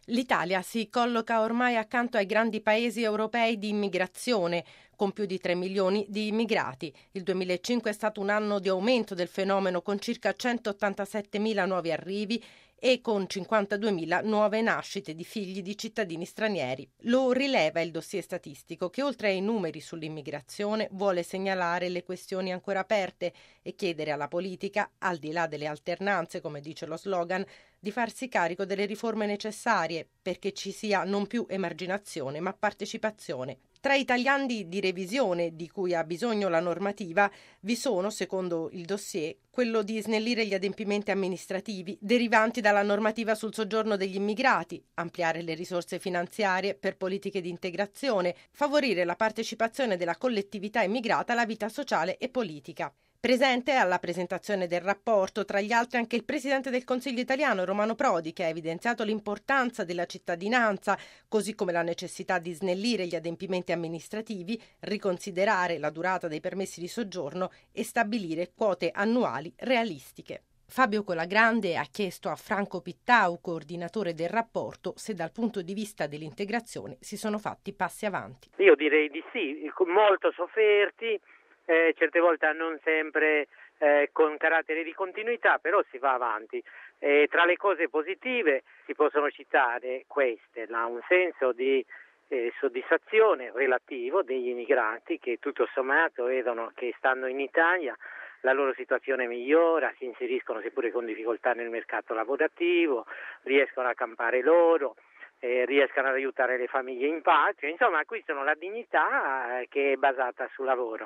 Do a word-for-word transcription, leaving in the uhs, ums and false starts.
L'Italia si colloca ormai accanto ai grandi paesi europei di immigrazione, con più di tre milioni di immigrati. Il duemilacinque è stato un anno di aumento del fenomeno, con circa centottantasettemila nuovi arrivi e con cinquantaduemila nuove nascite di figli di cittadini stranieri. Lo rileva il dossier statistico, che oltre ai numeri sull'immigrazione vuole segnalare le questioni ancora aperte e chiedere alla politica, al di là delle alternanze, come dice lo slogan, di farsi carico delle riforme necessarie perché ci sia non più emarginazione ma partecipazione. Tra i tagliandi di revisione di cui ha bisogno la normativa vi sono, secondo il dossier, quello di snellire gli adempimenti amministrativi derivanti dalla normativa sul soggiorno degli immigrati, ampliare le risorse finanziarie per politiche di integrazione, favorire la partecipazione della collettività immigrata alla vita sociale e politica. Presente alla presentazione del rapporto, tra gli altri, anche il presidente del Consiglio italiano, Romano Prodi, che ha evidenziato l'importanza della cittadinanza, così come la necessità di snellire gli adempimenti amministrativi, riconsiderare la durata dei permessi di soggiorno e stabilire quote annuali realistiche. Fabio Colagrande ha chiesto a Franco Pittau, coordinatore del rapporto, se dal punto di vista dell'integrazione si sono fatti passi avanti. Io direi di sì, molto sofferti. Eh, certe volte non sempre eh, con carattere di continuità, però si va avanti. Eh, tra le cose positive si possono citare queste: la, un senso di eh, soddisfazione relativo degli immigranti che tutto sommato vedono che stando in Italia la loro situazione migliora, si inseriscono seppure con difficoltà nel mercato lavorativo, riescono a campare loro. Eh, riescano ad aiutare le famiglie in pace, insomma acquistano la dignità eh, che è basata sul lavoro.